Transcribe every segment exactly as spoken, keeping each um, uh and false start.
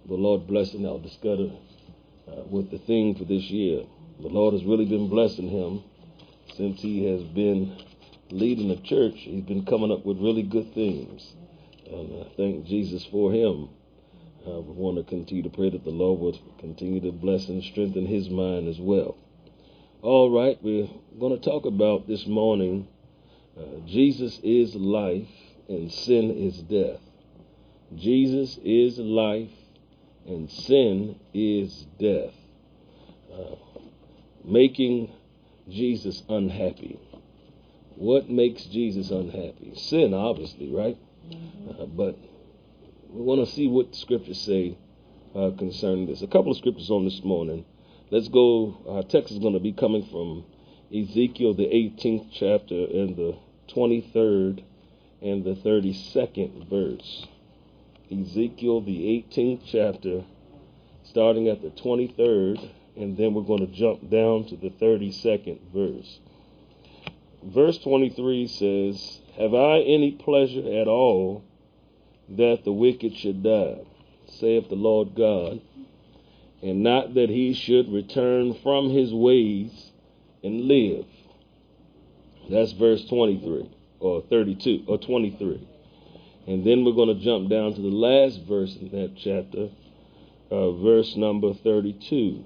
the Lord blessing our discutter uh, with the theme for this year. The Lord has really been blessing him since he has been leading the church. He's been coming up with really good themes. And I thank Jesus for him. Uh, we want to continue to pray that the Lord would continue to bless and strengthen his mind as well. All right, we're going to talk about this morning, uh, Jesus is life and sin is death. Jesus is life and sin is death. Uh, making Jesus unhappy. What makes Jesus unhappy? Sin, obviously, right? Uh, but we want to see what the scriptures say uh, concerning this. A couple of scriptures on this morning. Let's go. Our text is going to be coming from Ezekiel, the eighteenth chapter, and the twenty-third and the thirty-second verse. Ezekiel, the eighteenth chapter, starting at the twenty-third, and then we're going to jump down to the thirty-second verse. Verse twenty-three says, "Have I any pleasure at all that the wicked should die, saith the Lord God, and not that he should return from his ways and live?" That's verse twenty-three, or thirty-two, or twenty-three. And then we're going to jump down to the last verse in that chapter, uh, verse number thirty-two.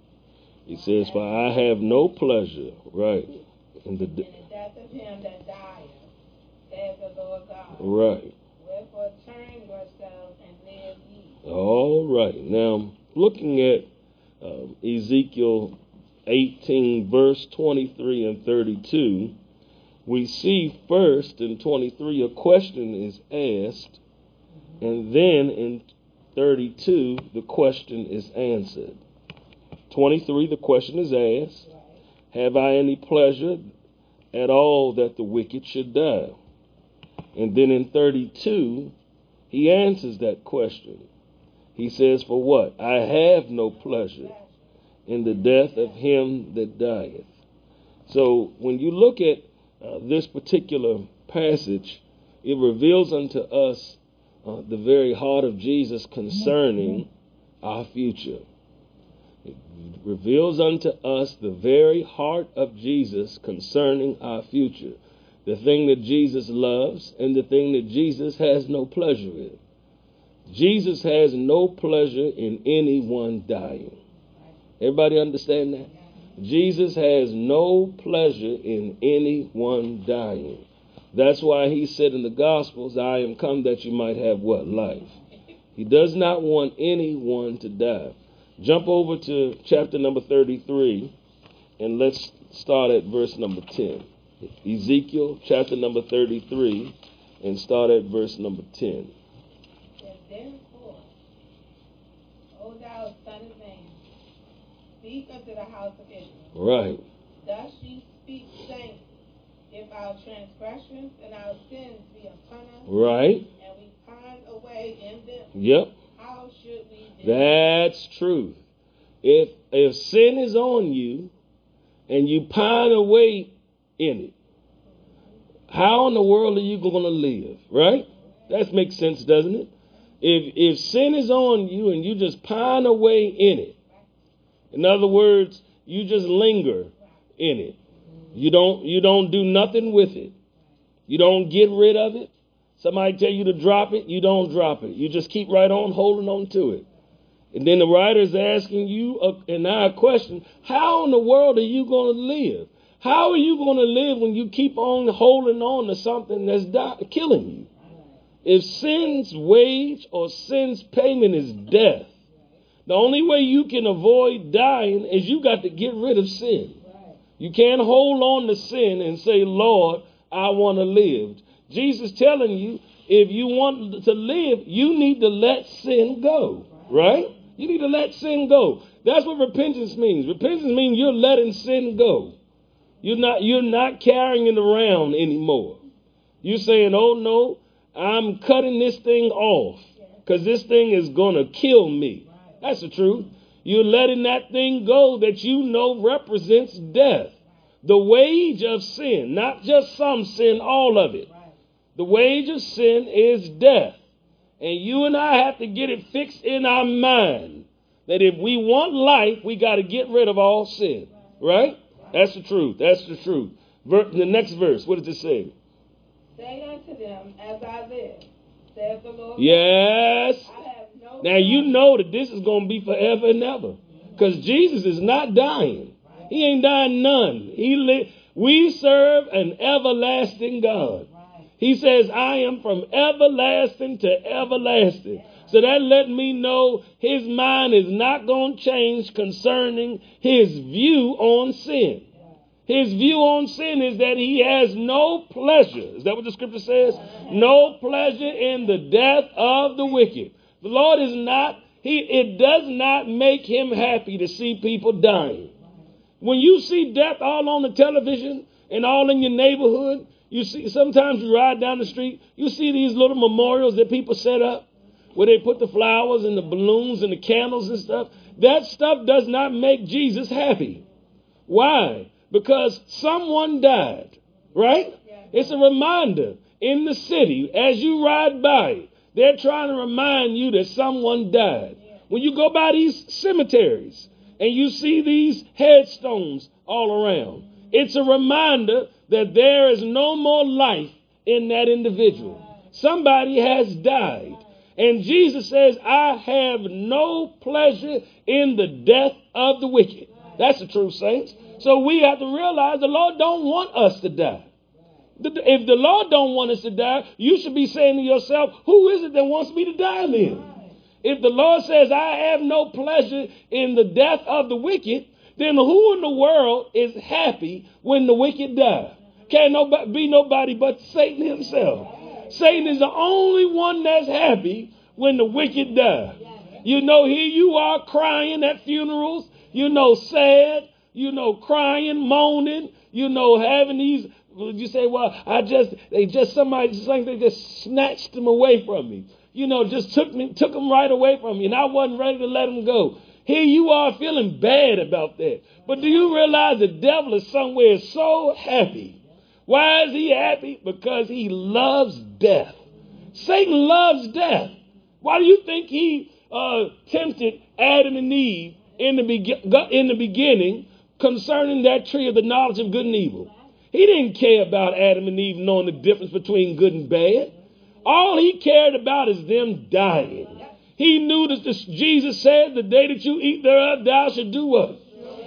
It says, "For I have no pleasure," right, in the, de- in the death of him that dieth, saith the Lord God. Right. Wherefore turn yourselves and live ye. All right. Now, looking at uh, Ezekiel eighteen, verse twenty-three and thirty-two, we see first in twenty-three a question is asked, and then in thirty-two the question is answered. twenty-three, the question is asked, "Have I any pleasure at all that the wicked should die?" And then in thirty-two, he answers that question. He says, "For what? I have no pleasure in the death of him that dieth." So when you look at uh, this particular passage, it reveals unto us uh, the very heart of Jesus concerning our future. It reveals unto us the very heart of Jesus concerning our future. The thing that Jesus loves and the thing that Jesus has no pleasure in. Jesus has no pleasure in anyone dying. Everybody understand that? Jesus has no pleasure in anyone dying. That's why he said in the Gospels, "I am come that you might have" what? Life. He does not want anyone to die. Jump over to chapter number thirty-three, and let's start at verse number ten. Ezekiel chapter number thirty-three, and start at verse number ten. And therefore, O thou son of man, speak unto the house of Israel. Right. Thus ye speak, saying, if our transgressions and our sins be upon us, right, and we pine away in them, yep, how should we do? That's truth. If if sin is on you and you pine away in it, how in the world are you going to live? Right? That makes sense, doesn't it? If if sin is on you and you just pine away in it, in other words, you just linger in it. You don't you don't do nothing with it. You don't get rid of it. Somebody tell you to drop it, you don't drop it. You just keep right on holding on to it. And then the writer's asking you a, and now a question, how in the world are you going to live? How are you going to live when you keep on holding on to something that's die, killing you? If sin's wage or sin's payment is death, the only way you can avoid dying is you got to get rid of sin. You can't hold on to sin and say, Lord, I want to live. Jesus telling you, if you want to live, you need to let sin go, right? You need to let sin go. That's what repentance means. Repentance means you're letting sin go. You're not, you're not carrying it around anymore. You're saying, oh, no, I'm cutting this thing off because this thing is going to kill me. That's the truth. You're letting that thing go that you know represents death. The wage of sin, not just some sin, all of it. The wage of sin is death. And you and I have to get it fixed in our mind that if we want life, we got to get rid of all sin. Right? That's the truth. That's the truth. Ver- the next verse, what does it say? Say unto them, as I live, saith the Lord. Yes. I have no Now you know that this is going to be forever and ever. Because Jesus is not dying. He ain't dying none. He li- we serve an everlasting God. He says, I am from everlasting to everlasting. So that let me know his mind is not going to change concerning his view on sin. His view on sin is that he has no pleasure. Is that what the scripture says? No pleasure in the death of the wicked. The Lord is not, he, it does not make him happy to see people dying. When you see death all on the television and all in your neighborhood, you see, sometimes you ride down the street, you see these little memorials that people set up where they put the flowers and the balloons and the candles and stuff. That stuff does not make Jesus happy. Why? Because someone died, right? It's a reminder in the city as you ride by. They're trying to remind you that someone died. When you go by these cemeteries and you see these headstones all around, it's a reminder that there is no more life in that individual. Somebody has died. And Jesus says, I have no pleasure in the death of the wicked. That's the truth, saints. So we have to realize the Lord don't want us to die. If the Lord don't want us to die, you should be saying to yourself, who is it that wants me to die then? If the Lord says, I have no pleasure in the death of the wicked, then who in the world is happy when the wicked die? Can't nobody, be nobody but Satan himself. Satan is the only one that's happy when the wicked die. You know, here you are crying at funerals, you know, sad, you know, crying, moaning, you know, having these, you say, well, I just, they just, somebody, just like they just snatched them away from me. You know, just took me, took them right away from me, and I wasn't ready to let them go. Here you are feeling bad about that. But do you realize the devil is somewhere so happy? Why is he happy? Because he loves death. Satan loves death. Why do you think he uh, tempted Adam and Eve in the, be- in the beginning concerning that tree of the knowledge of good and evil? He didn't care about Adam and Eve knowing the difference between good and bad. All he cared about is them dying. He knew that this, Jesus said, the day that you eat thereof, thou shalt do what?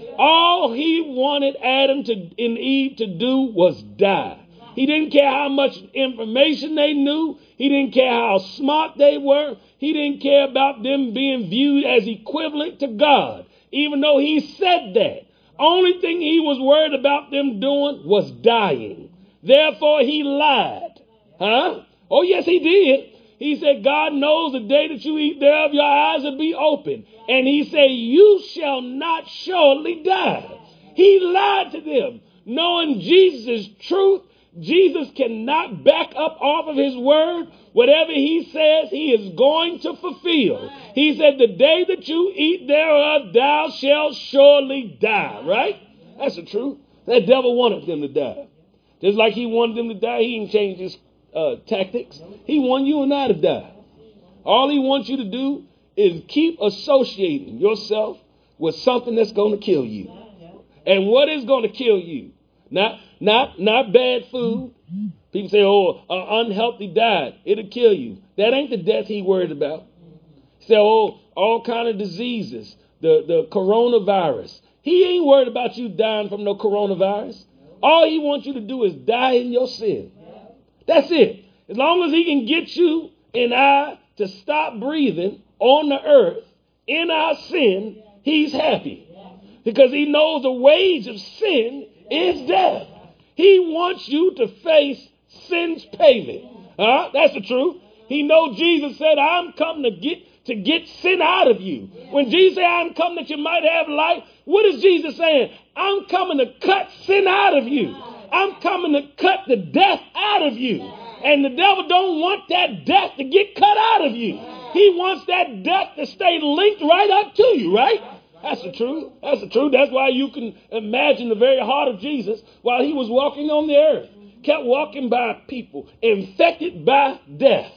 All he wanted Adam to, and Eve to do was die. He didn't care how much information they knew. He didn't care how smart they were. He didn't care about them being viewed as equivalent to God, even though he said that. Only thing he was worried about them doing was dying. Therefore, he lied. Huh? Oh, yes, he did. He said, God knows the day that you eat thereof, your eyes will be open. And he said, you shall not surely die. He lied to them. Knowing Jesus' truth, Jesus cannot back up off of his word. Whatever he says, he is going to fulfill. He said, the day that you eat thereof, thou shalt surely die. Right? That's the truth. That devil wanted them to die. Just like he wanted them to die, he didn't change his Uh, tactics. He wants you and I to die. All he wants you to do is keep associating yourself with something that's going to kill you. And what is going to kill you? Not, not, not bad food. People say, oh, an unhealthy diet, it'll kill you. That ain't the death he worried about. Say, oh, all kind of diseases, the, the coronavirus. He ain't worried about you dying from no coronavirus. All he wants you to do is die in your sin. That's it. As long as he can get you and I to stop breathing on the earth in our sin, he's happy. Because he knows the wage of sin is death. He wants you to face sin's payment. Huh? That's the truth. He knows Jesus said, I'm come to get to get sin out of you. When Jesus said, I'm come that you might have life, what is Jesus saying? I'm coming to cut sin out of you. I'm coming to cut the death out of you. And the devil don't want that death to get cut out of you. He wants that death to stay linked right up to you, right? That's the truth. That's the truth. That's why you can imagine the very heart of Jesus while he was walking on the earth. Kept walking by people infected by death.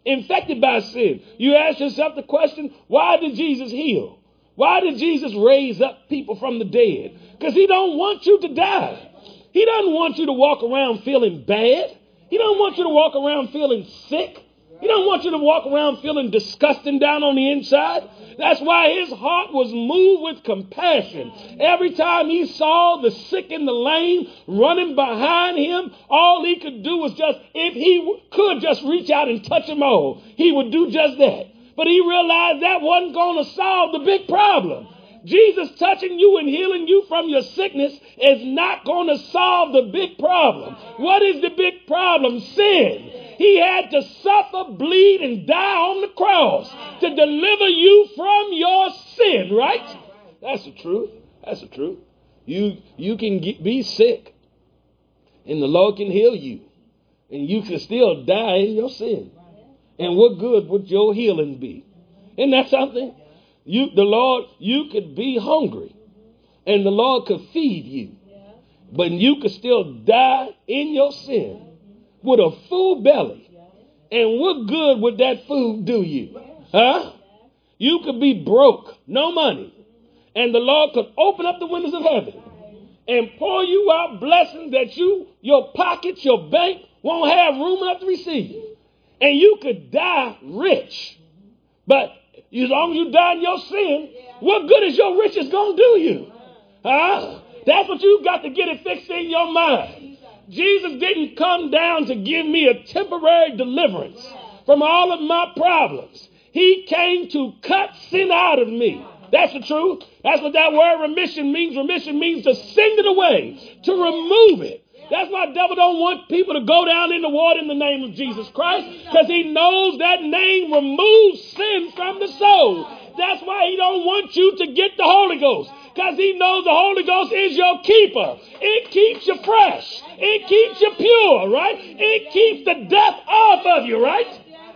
infected by sin. You ask yourself the question, why did Jesus heal? Why did Jesus raise up people from the dead? Because he don't want you to die. He doesn't want you to walk around feeling bad. He don't want you to walk around feeling sick. He don't want you to walk around feeling disgusting down on the inside. That's why his heart was moved with compassion. Every time he saw the sick and the lame running behind him, all he could do was just, if he w- could just reach out and touch them all, he would do just that. But he realized that wasn't going to solve the big problem. Jesus touching you and healing you from your sickness is not going to solve the big problem. What is the big problem? Sin. He had to suffer, bleed, and die on the cross to deliver you from your sin, right? That's the truth. That's the truth. You, you can get, be sick, and the Lord can heal you, and you can still die in your sin. And what good would your healing be? Isn't that something? You, the Lord, you could be hungry, and the Lord could feed you, but you could still die in your sin with a full belly. And what good would that food do you? Huh? You could be broke, no money, and the Lord could open up the windows of heaven and pour you out blessings that you, your pockets, your bank won't have room enough to receive. And you could die rich. But as long as you die in your sin, what good is your riches going to do you? Huh? That's what you've got to get it fixed in your mind. Jesus didn't come down to give me a temporary deliverance from all of my problems. He came to cut sin out of me. That's the truth. That's what that word remission means. Remission means to send it away, to remove it. That's why the devil don't want people to go down in the water in the name of Jesus Christ, because he knows that name removes sin from the soul. That's why he don't want you to get the Holy Ghost, because he knows the Holy Ghost is your keeper. It keeps you fresh. It keeps you pure, right? It keeps the death off of you, right?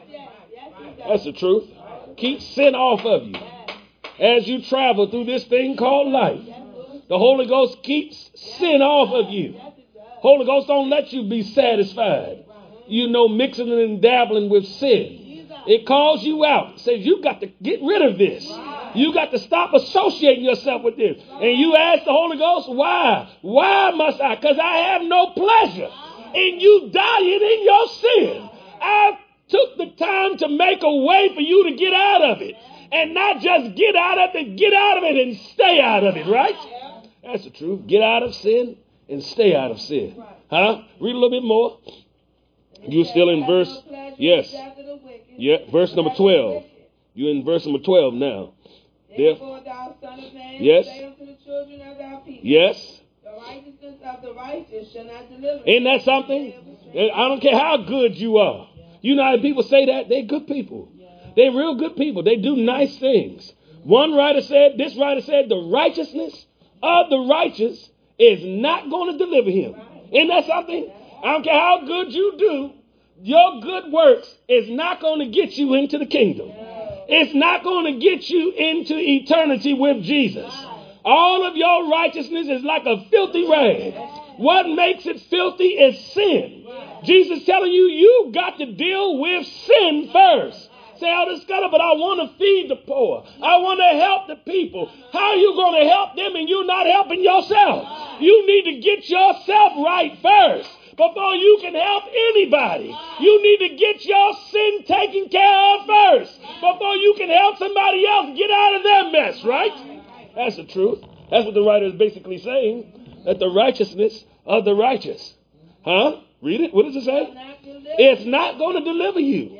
That's the truth. Keep sin off of you as you travel through this thing called life. The Holy Ghost keeps sin off of you. Holy Ghost don't let you be satisfied, you know, mixing and dabbling with sin. It calls you out. It says you got to get rid of this. You got to stop associating yourself with this. And you ask the Holy Ghost, why? Why must I? Because I have no pleasure in you dying in your sin. I took the time to make a way for you to get out of it. And not just get out of it, get out of it and stay out of it, right? That's the truth. Get out of sin and stay out of sin. Huh? Read a little bit more. You're still in verse, yes. Yeah, verse number twelve. You're in verse number twelve now. Therefore, thou son of man, yes. say unto the children of thy people, yes. The righteousness of the righteous shall not deliver. Isn't that something? I don't care how good you are. You know how people say that? They're good people. They're real good people. They do nice things. One writer said, this writer said, the righteousness of the righteous is not going to deliver him. Isn't that something? I don't care how good you do. Your good works is not going to get you into the kingdom. It's not going to get you into eternity with Jesus. All of your righteousness is like a filthy rag. What makes it filthy is sin. Jesus telling you, you got to deal with sin first. Say, Elder Scudder, but I want to feed the poor. I want to help the people. How are you going to help them and you're not helping yourself? You need to get yourself right first before you can help anybody. You need to get your sin taken care of first before you can help somebody else get out of their mess, right? That's the truth. That's what the writer is basically saying, that the righteousness of the righteous. Huh? Read it. What does it say? It's not going to deliver you.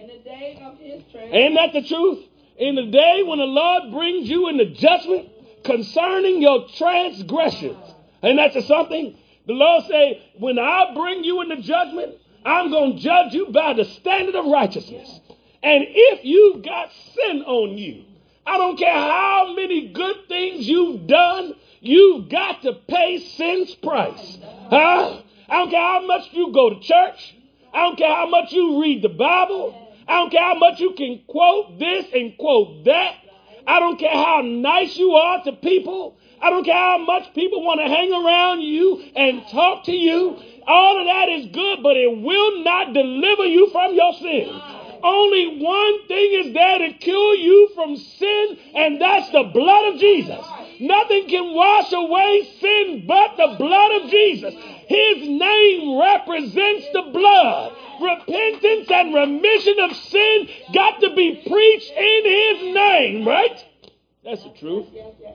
Ain't that the truth? In the day when the Lord brings you into judgment concerning your transgressions. Ain't that just something? The Lord say, when I bring you into judgment, I'm going to judge you by the standard of righteousness. And if you've got sin on you, I don't care how many good things you've done, you've got to pay sin's price. Huh? I don't care how much you go to church. I don't care how much you read the Bible. I don't care how much you can quote this and quote that. I don't care how nice you are to people. I don't care how much people want to hang around you and talk to you. All of that is good, but it will not deliver you from your sin. Only one thing is there to cure you from sin, and that's the blood of Jesus. Nothing can wash away sin but the blood of Jesus. His name represents the blood. Repentance and remission of sin got to be preached in his name, right? That's the truth.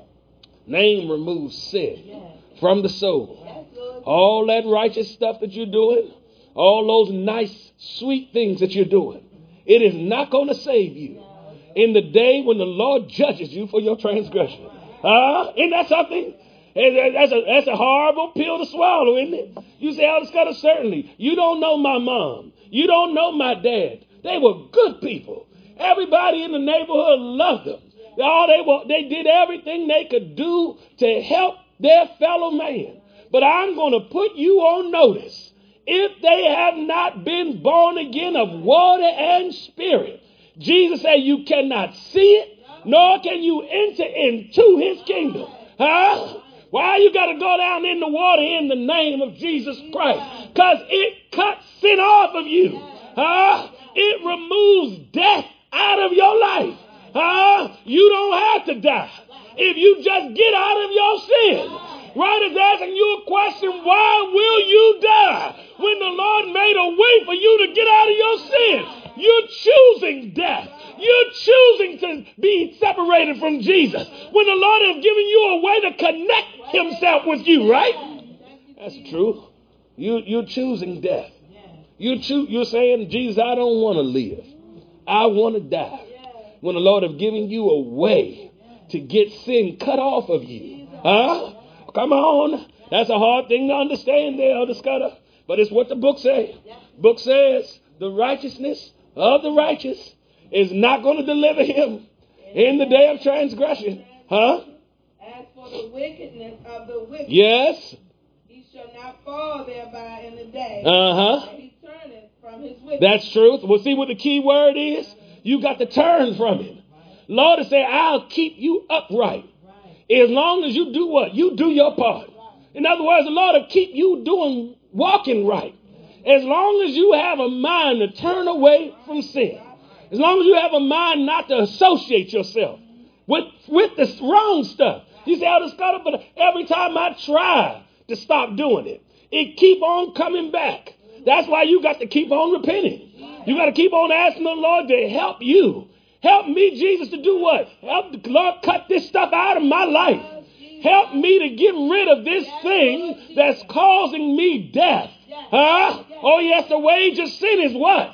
Name removes sin from the soul. All that righteous stuff that you're doing, all those nice, sweet things that you're doing, it is not going to save you in the day when the Lord judges you for your transgression. Uh, isn't that something? That's a, that's a horrible pill to swallow, isn't it? You say, Elder Scudder, certainly. You don't know my mom. You don't know my dad. They were good people. Everybody in the neighborhood loved them. All they were, they did everything they could do to help their fellow man. But I'm going to put you on notice. If they have not been born again of water and spirit, Jesus said you cannot see it, nor can you enter into his kingdom. Huh? Why you got to go down in the water in the name of Jesus Christ? Because it cuts sin off of you. Huh? It removes death out of your life. Huh? You don't have to die if you just get out of your sin. Right is asking you a question, why will you die when the Lord made a way for you to get out of your sin? You're choosing death. You're choosing to be separated from Jesus when the Lord has given you a way to connect himself with you, right? That's the truth. You, you're choosing death. You choo- you're saying, Jesus, I don't want to live. I want to die. When the Lord has given you a way to get sin cut off of you. Huh? Come on. That's a hard thing to understand there, Elder Scudder. But it's what the book says. Book says the righteousness of the righteous is not going to deliver him in the day of transgression. Huh? As for the wickedness of the wicked, yes, he shall not fall thereby in the day uh-huh. that he turneth from his wickedness. That's truth. Well, see what the key word is? You got to turn from it. Lord is saying, I'll keep you upright. As long as you do what? You do your part. In other words, the Lord will keep you doing, walking right. As long as you have a mind to turn away from sin. As long as you have a mind not to associate yourself with, with the wrong stuff. You say, Elder Scudder, but every time I try to stop doing it, it keep on coming back. That's why you got to keep on repenting. You got to keep on asking the Lord to help you. Help me, Jesus, to do what? Help the Lord cut this stuff out of my life. Help me to get rid of this thing that's causing me death. Huh? Oh, yes, the wage of sin is what?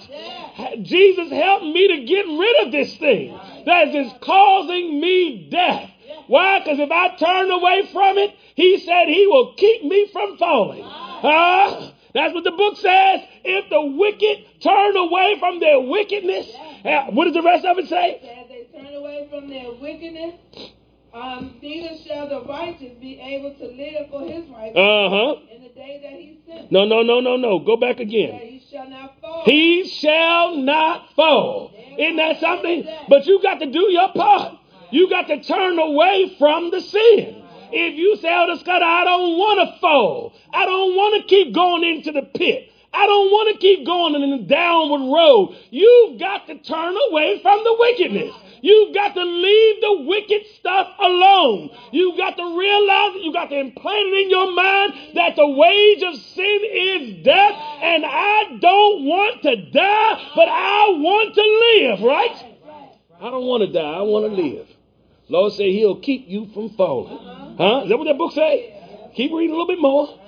Jesus, help me to get rid of this thing that is causing me death. Why? Because if I turn away from it, he said he will keep me from falling. Huh? That's what the book says. If the wicked turn away from their wickedness, what does the rest of it say? It says they turn away from their wickedness. Um, neither shall the righteous be able to live for his righteousness uh-huh. in the day that he sent. No, no, no, no, no. Go back again. That he shall not fall. He shall not fall. Isn't that something? But you got to do your part. You got to turn away from the sin. If you say, Elder Scudder, I don't want to fall. I don't want to keep going into the pit. I don't want to keep going in the downward road. You've got to turn away from the wickedness. You've got to leave the wicked stuff alone. You've got to realize it. You've got to implant it in your mind that the wage of sin is death. And I don't want to die, but I want to live, right? I don't want to die. I want to live. Lord said he'll keep you from falling. Huh? Is that what that book says? Keep reading a little bit more.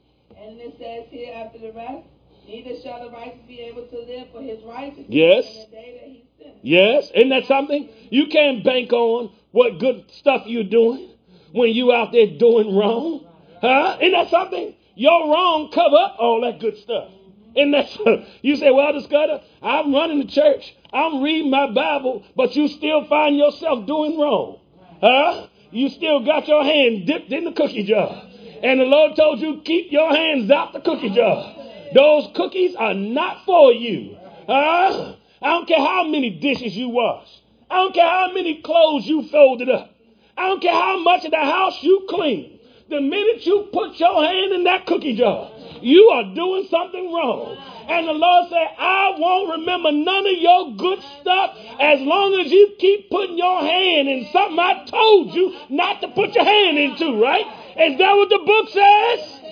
And it says here after the rest, neither shall the righteous be able to live for his righteousness yes. in the day that he sinned. Yes. Isn't that something? You can't bank on what good stuff you're doing when you out there doing wrong. Huh? Isn't that something? Your wrong cover up all that good stuff. And that's, you say, well, Elder Scudder, I'm running the church. I'm reading my Bible, but you still find yourself doing wrong. Huh? You still got your hand dipped in the cookie jar. And the Lord told you, keep your hands out the cookie jar. Those cookies are not for you. Huh? I don't care how many dishes you wash. I don't care how many clothes you folded up. I don't care how much of the house you clean. The minute you put your hand in that cookie jar, you are doing something wrong. And the Lord said, I won't remember none of your good stuff as long as you keep putting your hand in something I told you not to put your hand into, right? Is that what the book says?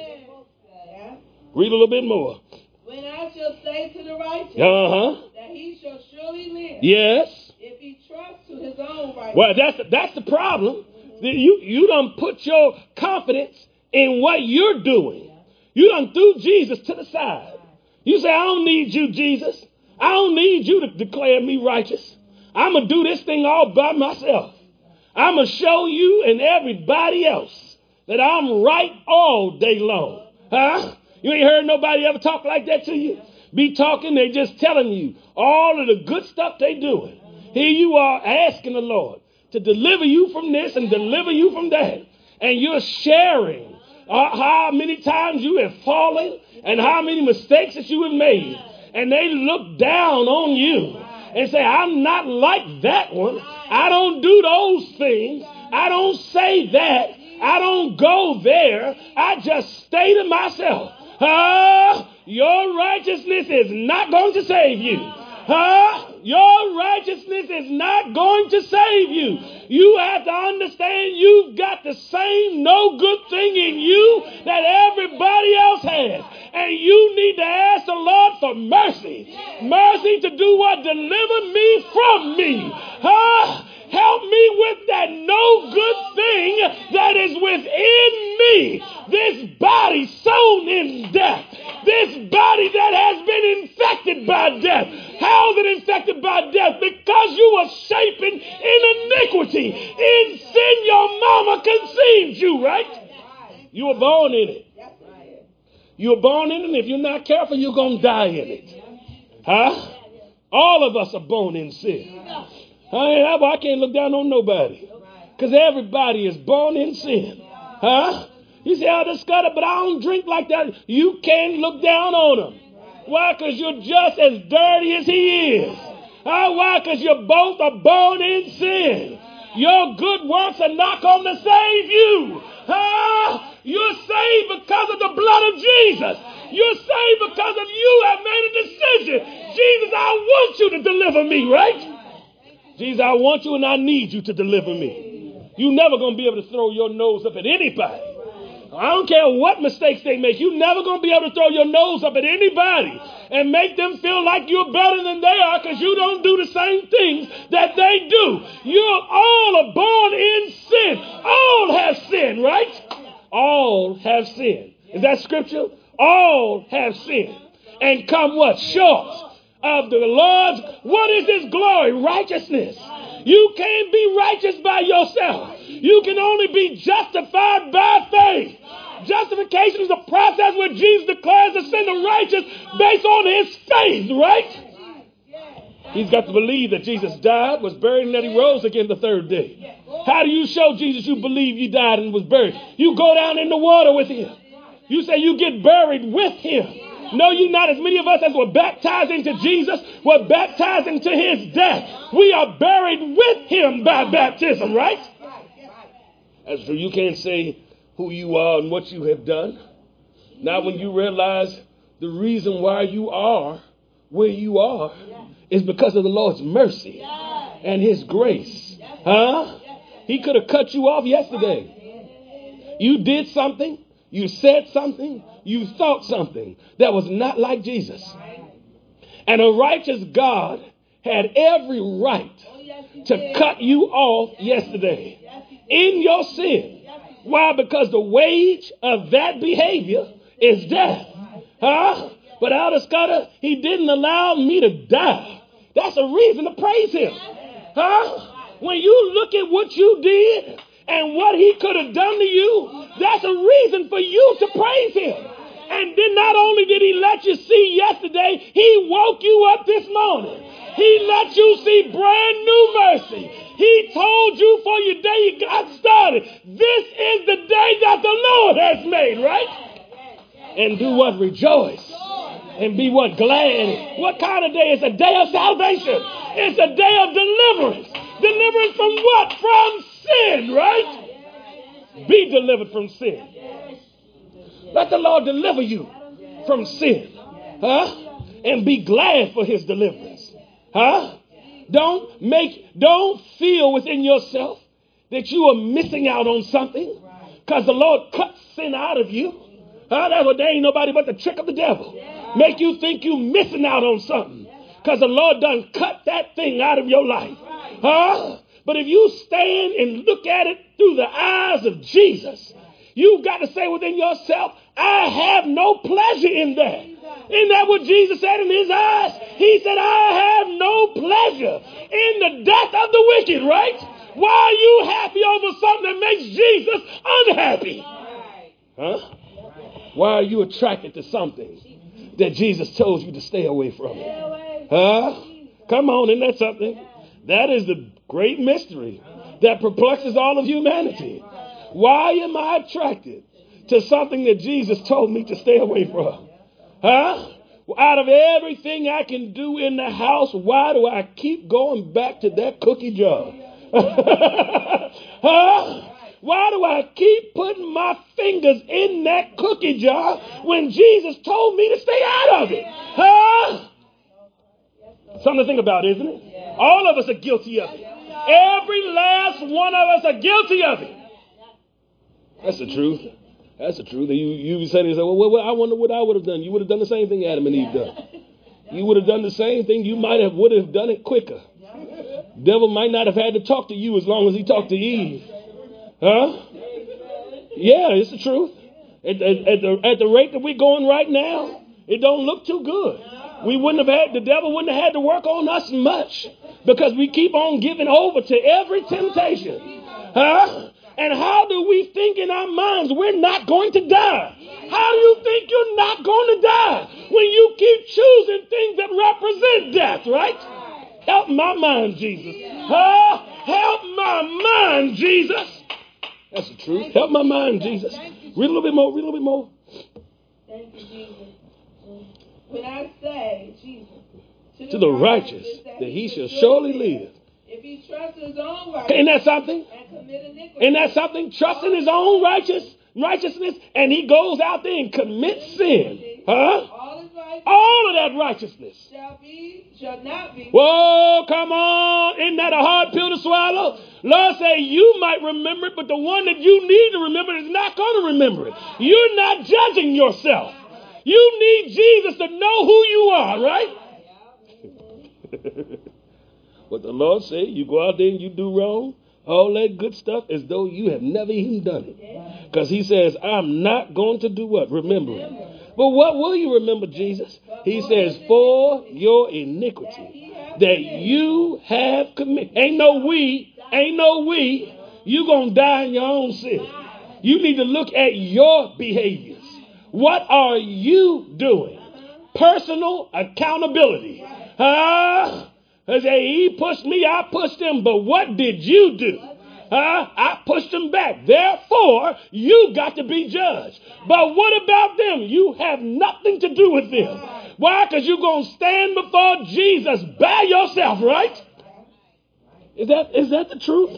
Read a little bit more. When I shall say to the righteous uh-huh. that he shall surely live. Yes. If he trusts to his own righteousness. Well, that's the, that's the problem. Mm-hmm. You, you done put your confidence in what you're doing. You done threw Jesus to the side. You say, I don't need you, Jesus. I don't need you to declare me righteous. I'm going to do this thing all by myself. I'm going to show you and everybody else that I'm right all day long. Huh? You ain't heard nobody ever talk like that to you? Be talking, they just telling you all of the good stuff they doing. Here you are asking the Lord to deliver you from this and deliver you from that. And you're sharing uh, how many times you have fallen and how many mistakes that you have made. And they look down on you and say, I'm not like that one. I don't do those things. I don't say that. I don't go there. I just stay to myself. Huh? Your righteousness is not going to save you. Huh? Your righteousness is not going to save you. You have to understand you've got the same no good thing in you that everybody else has. And you need to ask the Lord for mercy. Mercy to do what? Deliver me from me. Huh? Help me with that no good thing that is within me. This body sown in death. This body that has been infected by death. How is it infected by death? Because you were shapen in iniquity. In sin, your mama conceived you, right? You were born in it. You were born in it, and if you're not careful, you're going to die in it. Huh? All of us are born in sin. I can't look down on nobody. Because everybody is born in sin. Huh? You say, oh, this Scudder, but I don't drink like that. You can't look down on him. Why? Because you're just as dirty as he is. Huh? Why? Because you both are born in sin. Your good works are not going to save you. Huh? You're saved because of the blood of Jesus. You're saved because of you have made a decision. Jesus, I want you to deliver me, right? Jesus, I want you and I need you to deliver me. You're never going to be able to throw your nose up at anybody. I don't care what mistakes they make. You're never going to be able to throw your nose up at anybody and make them feel like you're better than they are because you don't do the same things that they do. You all are born in sin. All have sinned, right? All have sinned. Is that scripture? All have sinned. And come what? Short of the Lord's, what is his glory? Righteousness. You can't be righteous by yourself. You can only be justified by faith. Justification is a process where Jesus declares the sin of righteous based on his faith, right? He's got to believe that Jesus died, was buried, and that he rose again the third day. How do you show Jesus you believe he died and was buried? You go down in the water with him. You say you get buried with him. No, you not. As many of us as were baptized into Jesus were baptized into his death. We are buried with him by baptism, right? As for you can't say who you are and what you have done. Now when you realize the reason why you are where you are is because of the Lord's mercy and his grace. Huh? He could have cut you off yesterday. You did something. You said something, you thought something that was not like Jesus. And a righteous God had every right to cut you off yesterday in your sin. Why? Because the wage of that behavior is death. Huh? But Elder Scudder, he didn't allow me to die. That's a reason to praise him. Huh? When you look at what you did and what he could have done to you, that's a reason for you to praise him. And then not only did he let you see yesterday, he woke you up this morning. He let you see brand new mercy. He told you for your day you got started, this is the day that the Lord has made, right? And do what? Rejoice. And be what? Glad. What kind of day? It's a day of salvation. It's a day of deliverance. Deliverance from what? From sin, right? Be delivered from sin. Let the Lord deliver you from sin. Huh? and be glad for his deliverance. Huh? Don't make, don't feel within yourself that you are missing out on something because the Lord cut sin out of you. Huh? That's what there ain't nobody but the trick of the devil. Make you think you missing out on something because the Lord done cut that thing out of your life. Huh? But if you stand and look at it through the eyes of Jesus, you got to say within yourself, I have no pleasure in that. Isn't that what Jesus said in his eyes? He said, I have no pleasure in the death of the wicked, right? Why are you happy over something that makes Jesus unhappy? Huh? Why are you attracted to something that Jesus told you to stay away from? Huh? Come on, isn't that something? That is the great mystery that perplexes all of humanity. Why am I attracted to something that Jesus told me to stay away from? Huh? Out of everything I can do in the house, why do I keep going back to that cookie jar? Huh? Why do I keep putting my fingers in that cookie jar when Jesus told me to stay out of it? Huh? Something to think about, isn't it? All of us are guilty of it. Every last one of us are guilty of it. That's the truth. That's the truth. You you say to yourself, well, well, I wonder what I would have done. You would have done the same thing Adam and Eve done. You would have done the same thing. You might have would have done it quicker. Devil might not have had to talk to you as long as he talked to Eve. Huh? Yeah, it's the truth. At, at, at, the, at the rate that we're going right now, it don't look too good. We wouldn't have had, the devil wouldn't have had to work on us much because we keep on giving over to every temptation. Huh? And how do we think in our minds we're not going to die? How do you think you're not going to die when you keep choosing things that represent death, right? Help my mind, Jesus. Huh? Help my mind, Jesus. That's the truth. Help my mind, Jesus. Read a little bit more. Read a little bit more. Thank you, Jesus. When I say, Jesus, to the, to the righteous, righteous, that, that he shall surely live. If he trusts his own righteousness, ain't that something? And commit iniquity, ain't that something? Trusting his own righteous righteousness, and he goes out there and commits sin. Huh? All, his righteousness all of that righteousness shall be, shall not be. Whoa, come on. Isn't that a hard pill to swallow? Lord say you might remember it, but the one that you need to remember is not going to remember it. You're not judging yourself. You need Jesus to know who you are, right? What the Lord said, you go out there and you do wrong, all that good stuff, as though you have never even done it. Because he says, I'm not going to do what? Remember it. But what will you remember, Jesus? He says, for your iniquity that you have committed. Ain't no we, ain't no we. You're going to die in your own sin. You need to look at your behaviors. What are you doing? Personal accountability. Huh? I say, he pushed me, I pushed him, but what did you do? Huh? I pushed him back. Therefore, you got to be judged. But what about them? You have nothing to do with them. Why? Because you're going to stand before Jesus by yourself, right? Is that is that the truth?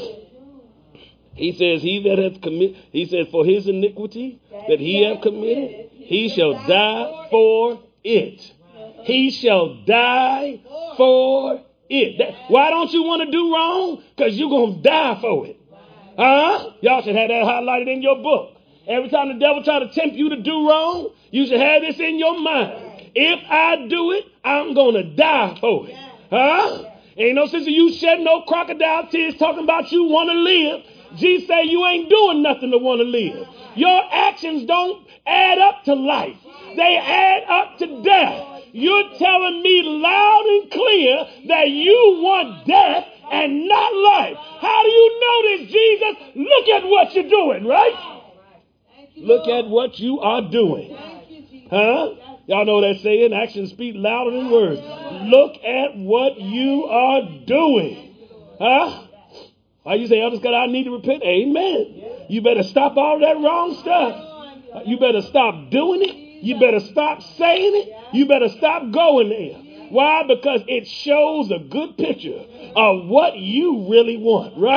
He says, he that hath committed, he said, for his iniquity that he hath committed, he shall die for it. He shall die for it. That, why don't you want to do wrong? Because you're going to die for it. Huh? Y'all should have that highlighted in your book. Every time the devil try to tempt you to do wrong, you should have this in your mind. If I do it, I'm going to die for it. Huh? Ain't no sense of you shedding no crocodile tears talking about you want to live. Jesus say you ain't doing nothing to want to live. Your actions don't add up to life. They add up to death. You're telling me loud and clear that you want death and not life. How do you know this, Jesus? Look at what you're doing, right? Look at what you are doing. Huh? Y'all know that saying, actions speak louder than words. Look at what you are doing. Huh? Why you say, Elder Scott, I need to repent? Amen. You better stop all that wrong stuff. You better stop doing it. You better stop saying it. You better stop going there. Why? Because it shows a good picture of what you really want, right?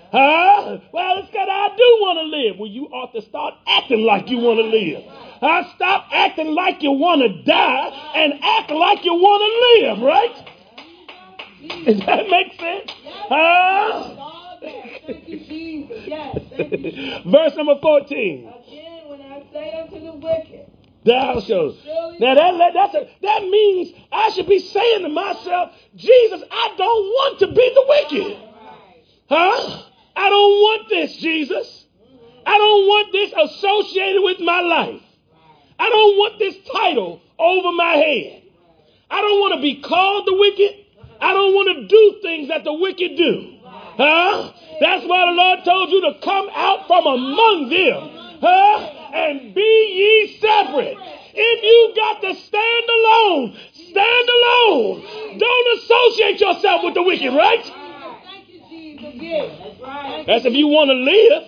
Huh? Well, it's because I do want to live. Well, you ought to start acting like you want to live. Huh? Stop acting like you want to die and act like you want to live, right? Does that make sense? Huh? Thank you, Jesus. Yes, thank you, Jesus. Verse number fourteen. Again, when I say unto the wicked, Thou shalt. Now that that's a, that means I should be saying to myself, Jesus, I don't want to be the wicked. Huh? I don't want this, Jesus. I don't want this associated with my life. I don't want this title over my head. I don't want to be called the wicked. I don't want to do things that the wicked do. Huh? That's why the Lord told you to come out from among them. Huh? And be ye separate. If you got to stand alone, stand alone. Don't associate yourself with the wicked, right? thank you, Jesus. Yes, that's right. That's if you want to live.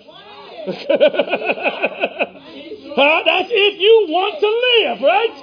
Huh? That's if you want to live, right?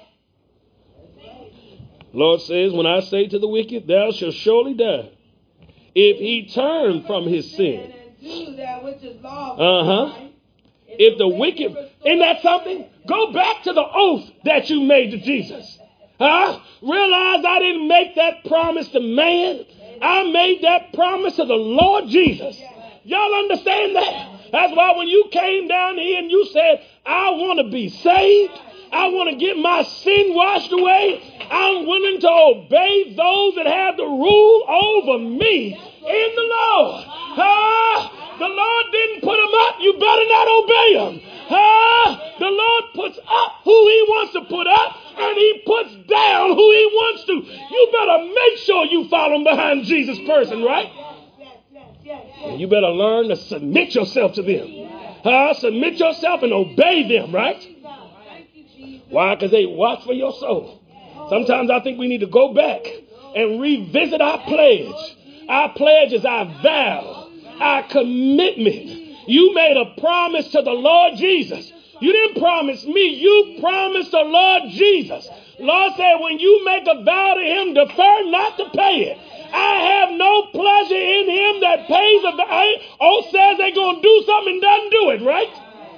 Lord says, when I say to the wicked, thou shalt surely die, if he turn from his sin. Uh-huh. If the wicked, isn't that something? Go back to the oath that you made to Jesus. Huh? Realize I didn't make that promise to man. I made that promise to the Lord Jesus. Y'all understand that? That's why when you came down here and you said, I want to be saved. I want to get my sin washed away. I'm willing to obey those that have the rule over me in the Lord. Huh? The Lord didn't put them up. You better not obey them. Huh? The Lord puts up who he wants to put up, and he puts down who he wants to. You better make sure you follow behind Jesus' person, right? And you better learn to submit yourself to them. Huh? Submit yourself and obey them, right? Why? Because they watch for your soul. Sometimes I think we need to go back and revisit our pledge. Our pledge is our vow, our commitment. You made a promise to the Lord Jesus. You didn't promise me. You promised the Lord Jesus. Lord said, when you make a vow to him, defer not to pay it. I have no pleasure in him that pays a vow. Oh, says they're going to do something and doesn't do it, right?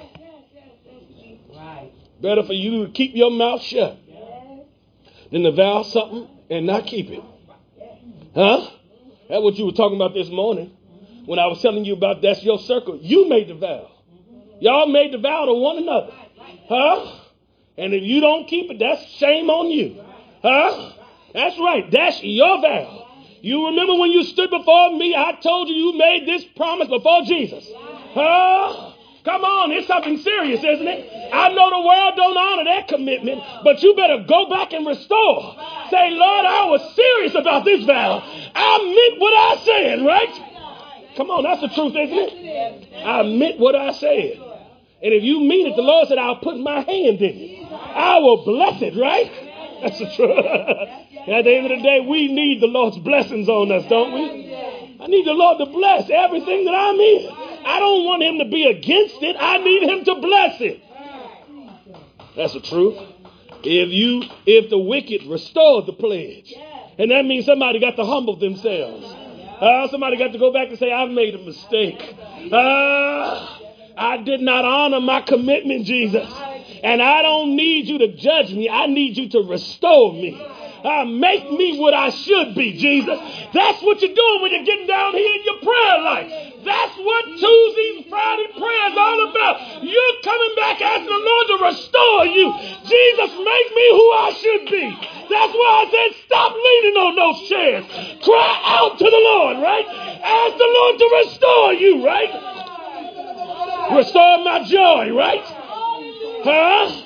Better for you to keep your mouth shut than to vow something and not keep it. Huh? That's what you were talking about this morning when I was telling you about that's your circle. You made the vow. Y'all made the vow to one another. Huh? And if you don't keep it, that's shame on you. Huh? That's right. That's your vow. You remember when you stood before me, I told you you made this promise before Jesus. Huh? Come on, it's something serious, isn't it? I know the world don't honor that commitment, but you better go back and restore. Say, Lord, I was serious about this vow. I meant what I said, right? Come on, that's the truth, isn't it? I meant what I said. And if you mean it, the Lord said, I'll put my hand in it. I will bless it, right? That's the truth. At the end of the day, we need the Lord's blessings on us, don't we? I need the Lord to bless everything that I'm in. I don't want him to be against it. I need him to bless it. That's the truth. If you, if the wicked restored the pledge, and that means somebody got to humble themselves. Uh, somebody got to go back and say, I've made a mistake. Uh, I did not honor my commitment, Jesus. And I don't need you to judge me. I need you to restore me. Uh, make me what I should be, Jesus. That's what you're doing when you're getting down here in your prayer life. That's what Tuesday and Friday prayer is all about. You're coming back asking the Lord to restore you. Jesus, make me who I should be. That's why I said stop leaning on those chairs. Cry out to the Lord, right? Ask the Lord to restore you, right? Restore my joy, right? Huh?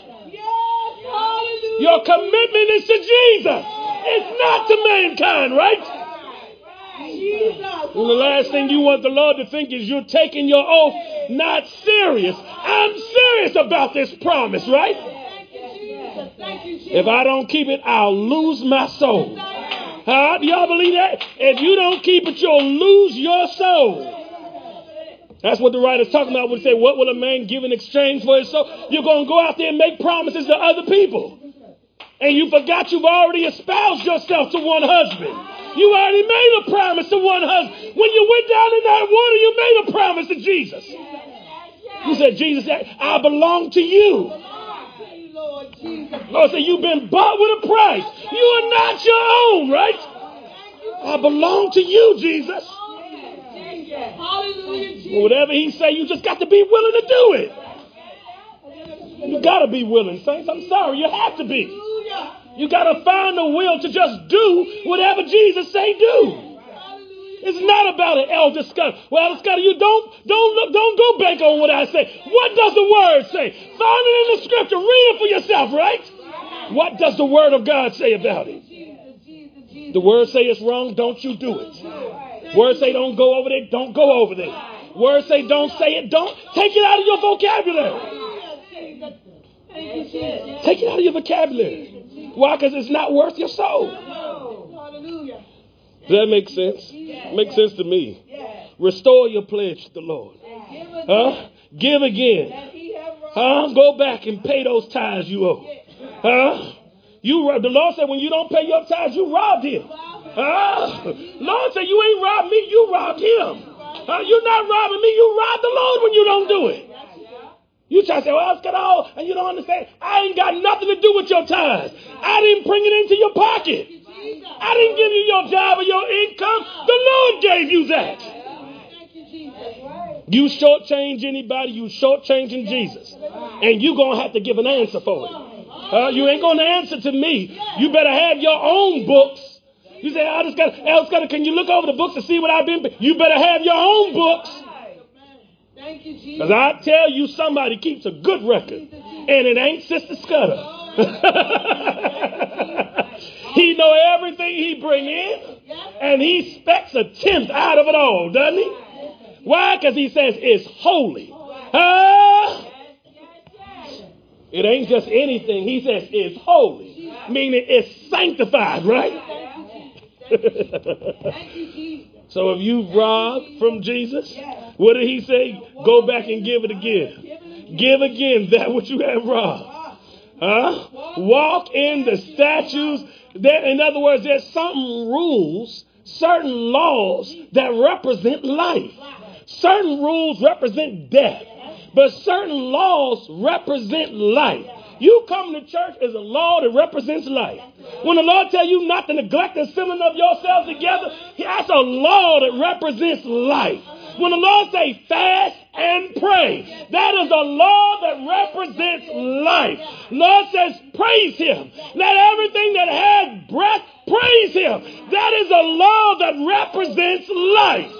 Your commitment is to Jesus. It's not to mankind, right? And the last thing you want the Lord to think is you're taking your oath not serious. I'm serious about this promise, right? If I don't keep it, I'll lose my soul. Huh? Do y'all believe that? If you don't keep it, you'll lose your soul. That's what the writer's talking about when they say, what will a man give in exchange for his soul? You're going to go out there and make promises to other people. And you forgot you've already espoused yourself to one husband. You already made a promise to one husband. When you went down in that water, you made a promise to Jesus. You said, Jesus, I belong to you. Lord said, you've been bought with a price. You are not your own, right? I belong to you, Jesus. Whatever he say, you just got to be willing to do it. You got to be willing, saints. I'm sorry, you have to be. You got to find the will to just do whatever Jesus say do. It's not about an Elder Scott. Well, Elder Scott, you don't don't look, don't go back on what I say. What does the word say? Find it in the scripture. Read it for yourself, right? What does the word of God say about it? The word say it's wrong. Don't you do it. Word say don't go over there. Don't go over there. Word say don't say it. Don't take it out of your vocabulary. Take it out of your vocabulary. Why? Because it's not worth your soul. Does that make sense? Makes sense to me. Restore your pledge to the Lord. Huh? Give again. Huh? Go back and pay those tithes you owe. Huh? You, the Lord said when you don't pay your tithes, you robbed him. Huh? Lord said you ain't robbed me, you robbed him. Huh? You're not robbing me, you robbed the Lord when you don't do it. You try to say, well, it's got all, and you don't understand. I ain't got nothing to do with your tithes. I didn't bring it into your pocket. I didn't give you your job or your income. The Lord gave you that. You shortchange anybody, you shortchanging Jesus. And you're going to have to give an answer for it. Uh, you ain't going to answer to me. You better have your own books. You say, I just got, else got to, can you look over the books and see what I've been? You better have your own books. Because I tell you, somebody keeps a good record. And it ain't Sister Scudder. He know everything he bring in. And he expects a tenth out of it all, doesn't he? Why? Because he says it's holy. Uh, it ain't just anything. He says it's holy. Meaning it's sanctified, right? So if you robbed from Jesus, what did he say? Go back and give it again. Give again that which you have robbed. Huh? Walk in the statutes. There, in other words, there's certain rules, certain laws that represent life. Certain rules represent death, but certain laws represent life. You come to church as a law that represents life. When the Lord tells you not to neglect the assembling of yourselves together, that's a law that represents life. When the Lord says fast and pray, that is a law that represents life. Lord says praise him. Let everything that has breath praise him. That is a law that represents life.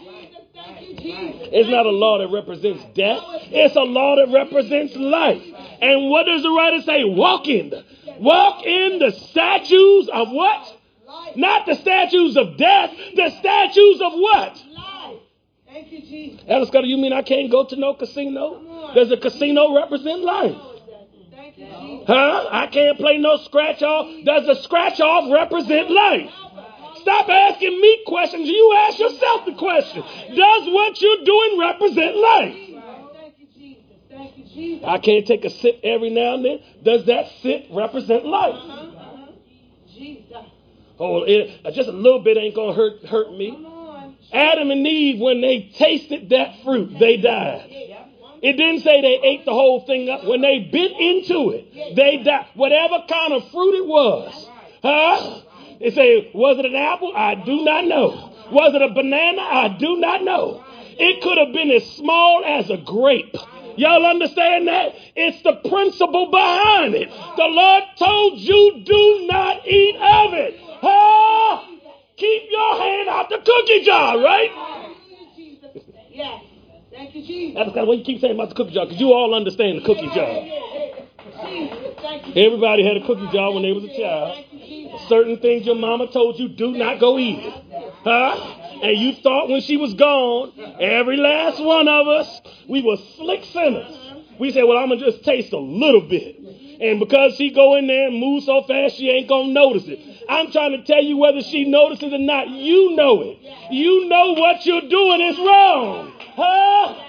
It's not a law that represents death. It's a law that represents life. And what does the writer say? Walk in the, walk in the statues of what? Not the statues of death. The statues of what? Thank you, Jesus. Elder Scott, you mean I can't go to no casino? Does a casino represent life? Thank you, Jesus. Huh? I can't play no scratch off. Does a scratch off represent life? Stop asking me questions. You ask yourself the question. Does what you're doing represent life? Thank you, Jesus. Thank you, Jesus. I can't take a sip every now and then. Does that sip represent life? Uh-huh. Uh-huh. Jesus. Oh, it, just a little bit ain't going to hurt hurt me. Adam and Eve, when they tasted that fruit, they died. It didn't say they ate the whole thing up. When they bit into it, they died. Whatever kind of fruit it was. Huh? They say, was it an apple? I do not know. Was it a banana? I do not know. It could have been as small as a grape. Y'all understand that? It's the principle behind it. The Lord told you, do not eat of it. Huh? Keep your hand out the cookie jar, right? Yes. Thank you, Jesus. That's kind of what you keep saying about the cookie jar, because you all understand the cookie jar. Everybody had a cookie jar when they was a child. Certain things your mama told you, do not go eat it. Huh? And you thought when she was gone, every last one of us, we were slick sinners. We said, well, I'm going to just taste a little bit. And because she go in there and move so fast, she ain't going to notice it. I'm trying to tell you whether she notices or not. You know it. You know what you're doing is wrong. Huh?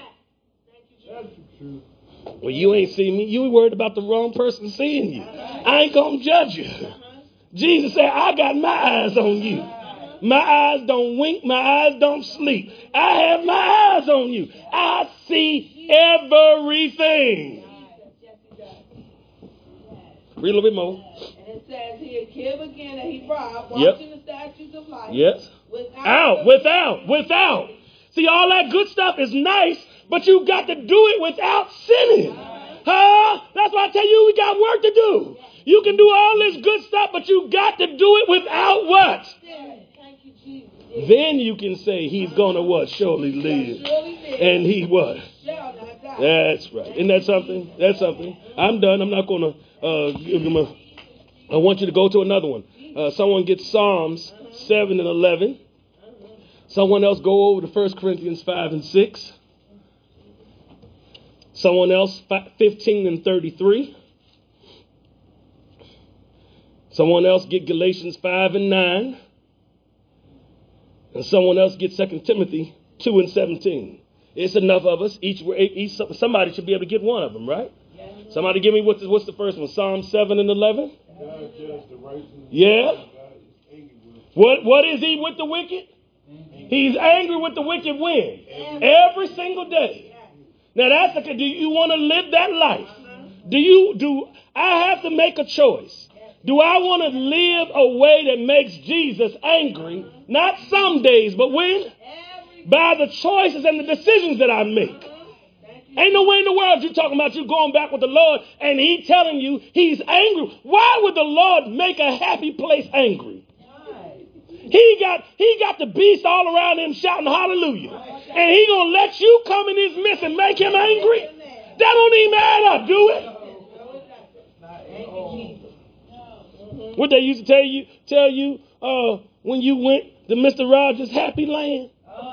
Well, you ain't seen me. You worried about the wrong person seeing you. I ain't going to judge you. Jesus said, I got my eyes on you. My eyes don't wink. My eyes don't sleep. I have my eyes on you. I see everything. Read a little bit more. And it says here, give again that he robbed, walked Yep. in the statutes of life. Yes. Without, Out, without, without. See, all that good stuff is nice, but you got to do it without sinning. Huh? That's why I tell you we got work to do. You can do all this good stuff, but you got to do it without what? Thank you, Jesus. Then you can say he's going to what? Surely live. And he what? That's right. Isn't that something? That's something. I'm done. I'm not going to uh, give him a... I want you to go to another one. Uh, someone gets Psalms seven and eleven. Someone else go over to First Corinthians five and six. Someone else fifteen and thirty-three. Someone else get Galatians five and nine. And someone else get Second Timothy two and seventeen. It's enough of us. Each, each somebody should be able to get one of them, right? Somebody give me what's the, what's the first one? Psalm seven and eleven. Yeah. What what is he with the wicked? He's angry with the wicked when? Every single day. Now that's okay. Do you want to live that life? Do you do I have to make a choice? Do I want to live a way that makes Jesus angry? Not some days, but when? By the choices and the decisions that I make. Ain't no way in the world you talking about you going back with the Lord and he telling you he's angry. Why would the Lord make a happy place angry? He got he got the beast all around him shouting hallelujah. And he gonna let you come in his midst and make him angry? That don't even add up, do it? What they used to tell you, tell you uh, when you went to Mister Rogers' Happy Land?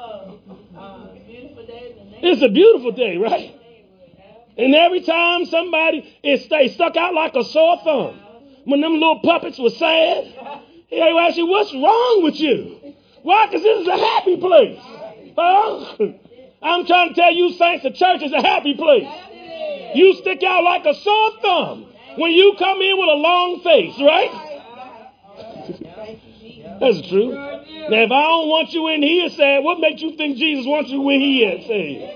It's a beautiful day, right? And every time somebody is stay stuck out like a sore thumb, when them little puppets were sad, they would ask you, what's wrong with you? Why? Because this is a happy place. Huh? I'm trying to tell you, saints, the church is a happy place. You stick out like a sore thumb when you come in with a long face, right? That's true. Now, if I don't want you in here sad, what makes you think Jesus wants you when he is sad?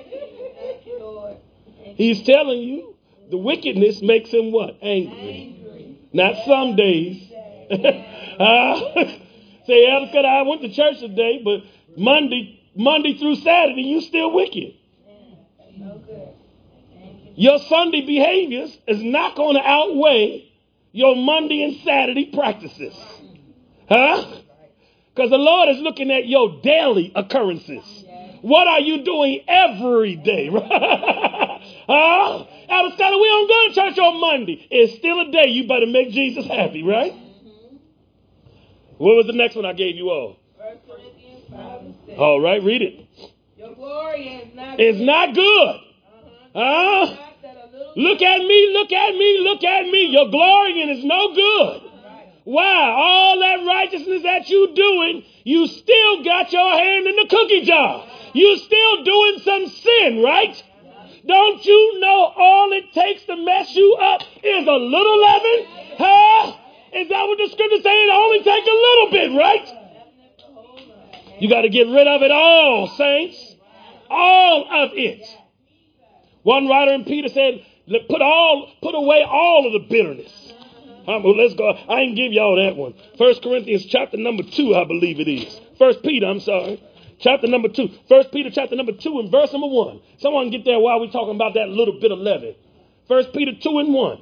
He's telling you the wickedness makes him what? Angry. Not some days. uh, say, Elder Scott, I went to church today, but Monday, Monday through Saturday, you still wicked. Your Sunday behaviors is not going to outweigh your Monday and Saturday practices. Huh? Because the Lord is looking at your daily occurrences. What are you doing every day? Huh? Elder Scott, we don't go to church on Monday. It's still a day. You better make Jesus happy, right? What was the next one I gave you all? First Corinthians five and six. All right, read it. Your glory is not it's good. not good. Uh-huh. Huh? Look at me, look at me, look at me. Your glorying is no good. Why? All that righteousness that you doing, you still got your hand in the cookie jar. You still doing some sin, right? Don't you know all it takes to mess you up is a little leaven? Huh? Is that what the scripture says? It only takes a little bit, right? You got to get rid of it all, saints. All of it. One writer in Peter said, put all, put away all of the bitterness. Um, well, let's go. I didn't give y'all that one. First Corinthians chapter number two, I believe it is. First Peter, I'm sorry. Chapter number two. First Peter chapter number two and verse number one. Someone get there while we're talking about that little bit of leaven. First Peter two and one.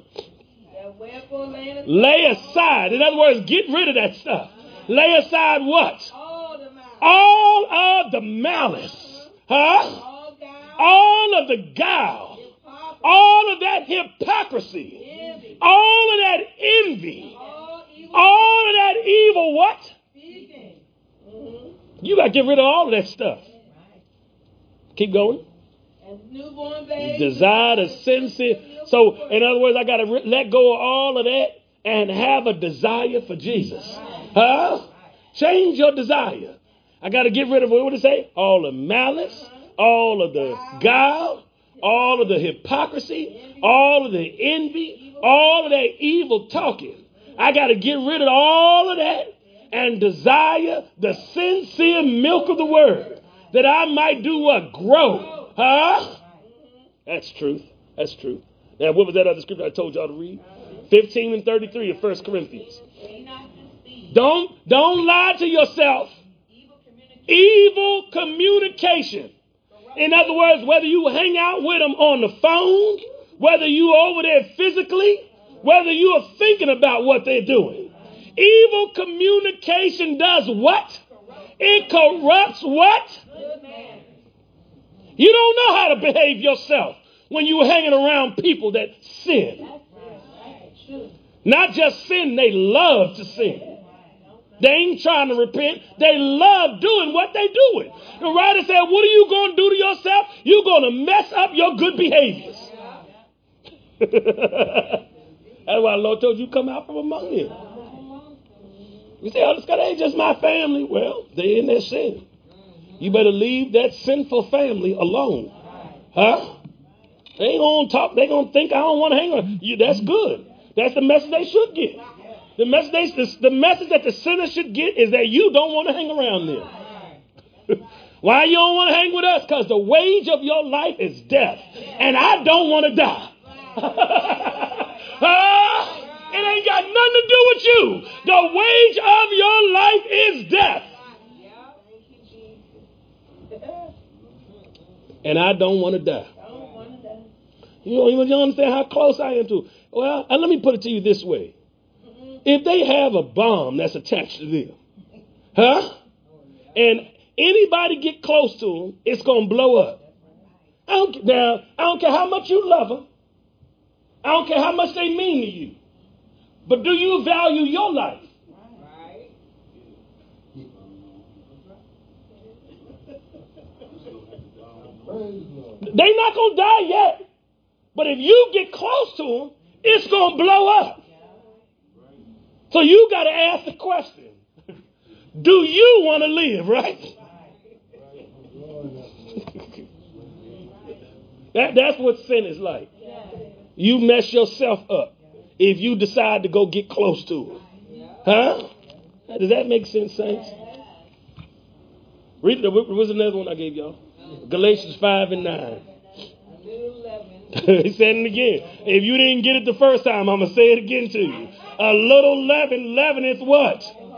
Lay aside. In other words, get rid of that stuff. Lay aside what? All of the malice. Huh? All of the guile. All of that hypocrisy. All of that envy. All of that evil what? You got to get rid of all of that stuff. Keep going. Desire to sincere. So, in other words, I got to re- let go of all of that and have a desire for Jesus. Huh? Change your desire. I got to get rid of, what would it say? All the malice, all of the guile, all of the hypocrisy, all of the envy, all of that evil talking. I got to get rid of all of that and desire the sincere milk of the word, that I might do what? Grow. Huh? That's truth. That's truth. Now, what was that other scripture I told y'all to read? fifteen and thirty-three of First Corinthians. Don't, don't lie to yourself. Evil communication. In other words, whether you hang out with them on the phone, whether you over there physically, whether you are thinking about what they're doing. Evil communication does what? It corrupts what? You don't know how to behave yourself when you're hanging around people that sin. Not just sin, they love to sin. They ain't trying to repent. They love doing what they doing. The writer said, what are you going to do to yourself? You're going to mess up your good behaviors. That's why the Lord told you come out from among them. You say, oh, that ain't just my family. Well, they in their sin. You better leave that sinful family alone. Huh? They ain't going to talk. They going to think I don't want to hang on you. That's good. That's the message they should get. The message, they, the, the message that the sinner should get is that you don't want to hang around them. Why you don't want to hang with us? Because the wage of your life is death. And I don't want to die. uh, it ain't got nothing to do with you. The wage of your life is death. And I don't want to die. You don't even understand how close I am to. Well, let me put it to you this way. If they have a bomb that's attached to them, huh? And anybody get close to them, it's going to blow up. I don't, now, I don't care how much you love them. I don't care how much they mean to you. But do you value your life? They're not going to die yet. But if you get close to them, it's going to blow up. So you got to ask the question, do you want to live, right? that, that's what sin is like. You mess yourself up if you decide to go get close to it. Huh? Does that make sense, saints? Read it. What was another one I gave y'all? Galatians five and nine. He said it again. If you didn't get it the first time, I'm going to say it again to you. A little leaven, leaven is what?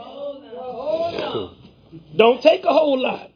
Don't take a whole lot.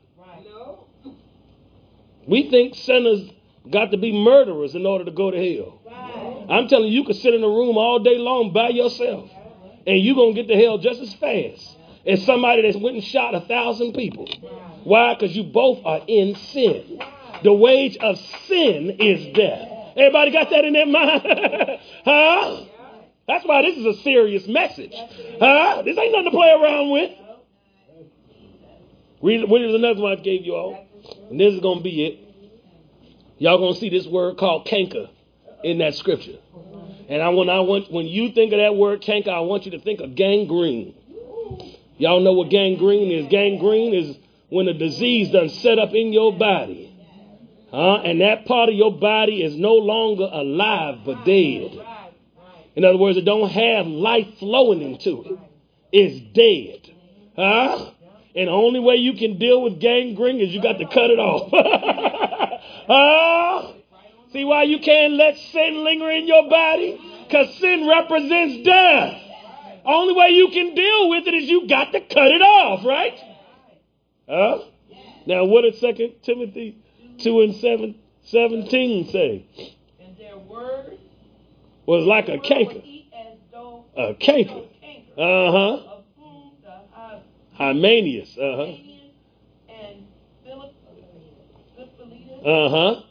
We think sinners got to be murderers in order to go to hell. I'm telling you, you could sit in a room all day long by yourself, and you're going to get to hell just as fast as somebody that went and shot a thousand people. Why? Because you both are in sin. The wage of sin is death. Everybody got that in their mind? Huh? That's why this is a serious message. Huh? This ain't nothing to play around with. Read, what is another one I gave you all? And this is going to be it. Y'all going to see this word called canker in that scripture. And I want, I want, when you think of that word canker, I want you to think of gangrene. Y'all know what gangrene is. Gangrene is when a disease done set up in your body. Huh? And that part of your body is no longer alive but dead. In other words, it don't have life flowing into it. It's dead. Huh? And the only way you can deal with gangrene is you got to cut it off. Huh? See why you can't let sin linger in your body? Because sin represents death. Only way you can deal with it is you got to cut it off, right? Huh? Now, what did Second Timothy two and seven, seventeen say? And their word was like a canker. A canker. Uh-huh. Hymenaeus. Uh-huh. And Philip, uh-huh.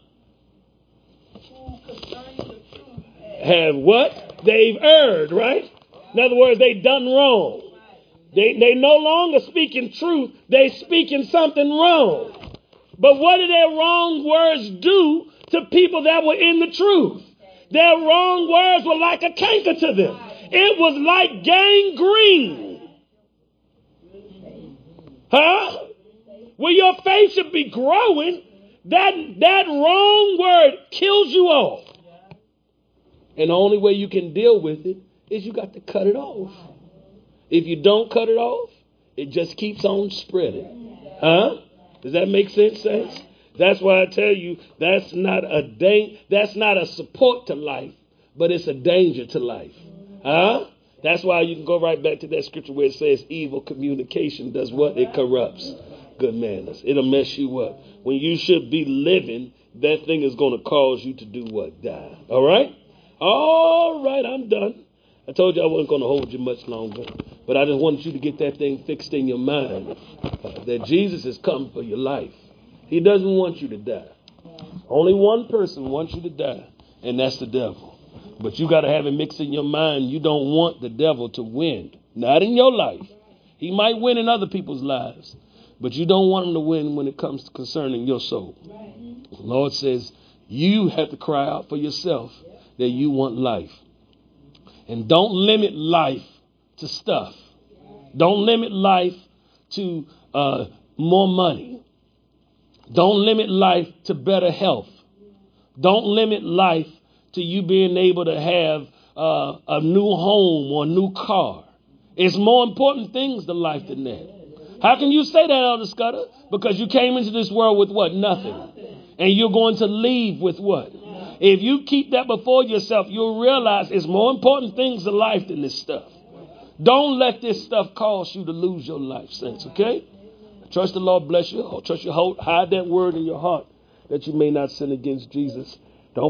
Have what? They've erred, right? In other words, they done wrong. They they no longer speaking truth. They speaking something wrong. But what did their wrong words do to people that were in the truth? Their wrong words were like a canker to them. It was like gangrene. Huh? Well, your faith should be growing. That, that wrong word kills you off. And the only way you can deal with it is you got to cut it off. If you don't cut it off, it just keeps on spreading. Huh? Does that make sense, saints? That's why I tell you that's not a da- that's not a support to life, but it's a danger to life. Huh? That's why you can go right back to that scripture where it says evil communication does what? It corrupts good manners. It'll mess you up. When you should be living, that thing is going to cause you to do what? Die. All right? All right, I'm done. I told you I wasn't going to hold you much longer, but I just wanted you to get that thing fixed in your mind, uh, that Jesus has come for your life. He doesn't want you to die. Only one person wants you to die, and that's the devil. But you got to have it mixed in your mind. You don't want the devil to win. Not in your life. He might win in other people's lives, but you don't want him to win when it comes to concerning your soul. The Lord says you have to cry out for yourself that you want life. And don't limit life to stuff. Don't limit life to uh, more money. Don't limit life to better health. Don't limit life to you being able to have uh, a new home or a new car. It's more important things to life than that. How can you say that, Elder Scudder? Because you came into this world with what? Nothing. And you're going to leave with what? If you keep that before yourself, you'll realize it's more important things in life than this stuff. Don't let this stuff cause you to lose your life, saints, okay? Trust the Lord bless you. Trust your heart. Hide that word in your heart that you may not sin against Jesus.